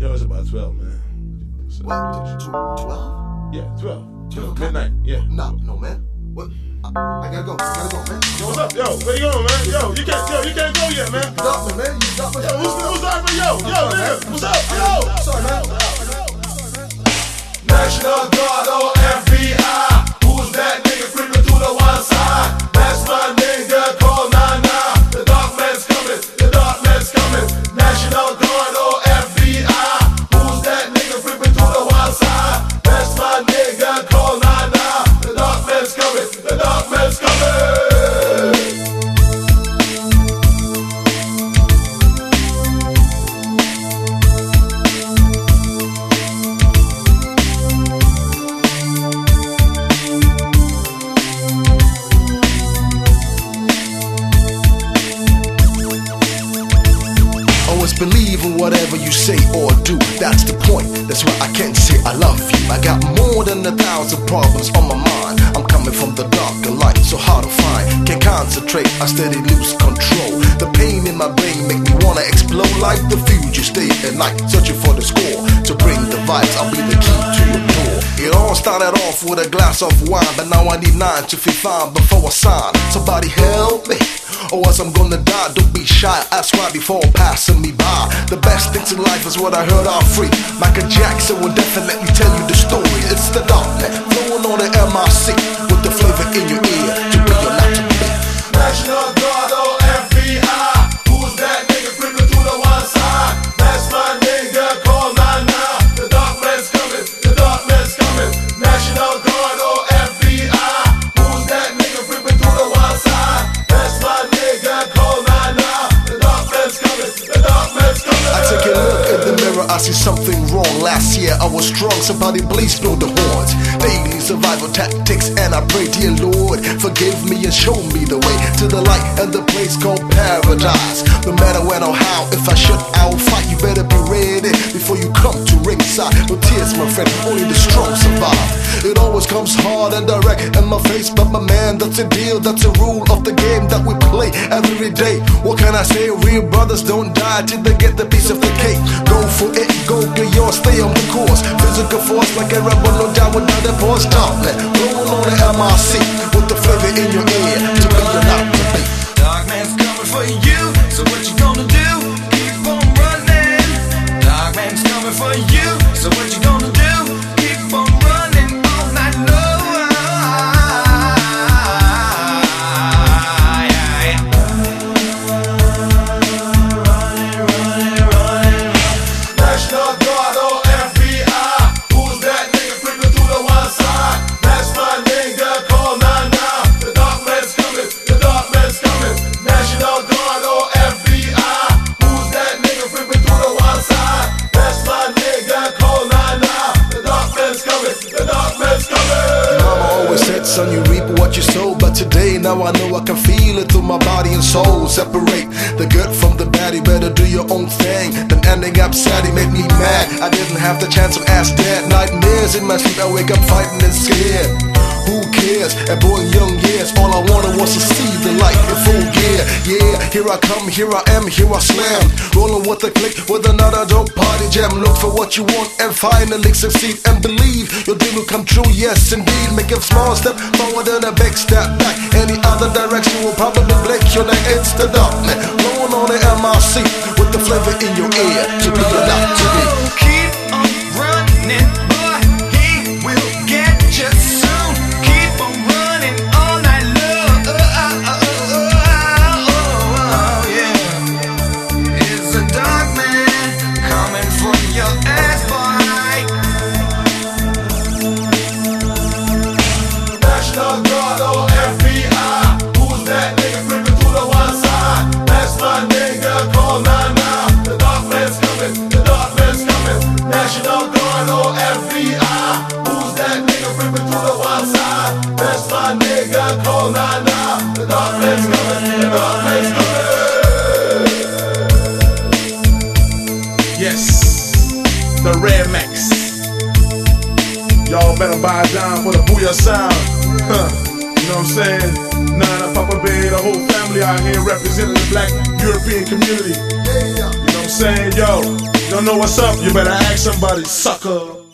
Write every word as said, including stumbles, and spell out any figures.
Yo, it's about twelve, man. So, What? twelve? Yeah, twelve. twelve Midnight, yeah. No, no, man. What? I, I gotta go. I gotta go, man. Yo, what's up? Yo, where you going, man? Yo, you can't, yo, you can't go yet, man. You got me, man. You got me. Yo, who's, who's up for yo? Yo, nigga, what's up? Yo. Sorry, man. National Guard or F B I? Who's that nigga creeping through the one side? That's my nigga, call nine nine. The dark man's coming, the dark man's coming. National Guard or F B I? Who's that nigga creeping through the one side? That's my nigga, call nine nine. The dark man's coming, the dark man's coming. Believe in whatever you say or do. That's the point. That's why I can't say I love you. I got more than a thousand problems on my mind. I'm coming from the dark and light, so hard to find. Can't concentrate, I steady lose control. The pain in my brain make me wanna explode like the future state at night, searching for the score. To bring the vibes, I'll be the key to your door. It all started off with a glass of wine, but now I need nine to feel fine before I sign. Somebody help me, or else I'm gonna die. Don't be shy, ask why before passing me by. The best things in life is what I heard are free. Michael Jackson will definitely tell you the story. It's the darknet, flowing on the M I C, with the flavor in your ear, to be or not to be. National Guard or F B I? Who's that nigga creeping through the one side? That's my nigga, call nine nine. The dark man's coming, the dark man's coming. National Guard or F B I? Who's that nigga creeping through the one side? That's my nigga, call nine nine. The dark man's coming, the dark man's coming. I take a look in the mirror, I see something wrong. Last year I was strong, somebody please blow the horns. Daily survival tactics, and I pray, dear Lord, forgive me and show me the way to the light and the place called paradise. No matter when or how, if I should, I'll fight. You better be ready before you come to ringside. No tears, my friend, only the strong survive. It always comes hard and direct in my face, but my man, that's a deal, that's a rule of the game that we play every day. What can I say? Real brothers don't die till they get the piece of the cake. Go for it, go get yours, stay on the course. Physical force like a rebel, no doubt without a pause. Darknet, blowing on the M I C, with the flavor in your ear, to be or not to be. Darkman's coming for you, so what you gonna do? Keep on running. Darkman's coming for you, so what you gonna do? Keep on running all night long. National Guard or F B I? Who's that nigga creeping through the one side? That's my nigga, call nine nine. The dark man's coming, the dark man's coming. National Guard or F B I? Who's that nigga creeping through the one side? That's my nigga, call nine nine. The dark man's coming, the dark man's coming. Mama always said, son, you reap what you sow. But today, now I know I can feel it through my body and soul. Separate the good from the bad, you better do your own thing. Then ending up sad, it made me mad. I didn't have the chance to ask dad. Nightmares in my sleep, I wake up fighting and scared. Who cares? At boy young years, all I wanted was to see the light in full gear. Yeah, here I come, here I am, here I slam. Rolling with a click, with another dope party jam. Look for what you want and finally succeed. And believe your dream will come true, yes indeed. Make a small step forward and a big step back. Any other direction will probably break your neck. It's the darknet, blowing on the M I C, with the flavor in your ear, to be or not to be. Keep on running, boy, he will get you soon. Keep on running all night long. Oh, oh, oh, oh, oh, oh, yeah. It's a dark man coming for your ass, boy. National Guard or F B I? Who's that nigga creeping through the one side? That's my nigga, call nine nine. The dark man's coming, the dark man's coming. National Guard or F B I? Who's that nigga creeping through the one side? That's my nigga, call nine nine. The dark man's coming, the dark man's coming. Yes, the Rare Max. Y'all better buy a dime for the Booyah sound. Huh. You know what I'm saying? Nana, Papa Bear, the whole family out here representing the black European community. You know what I'm saying? Yo, Don't know what's up, you better ask somebody, sucker.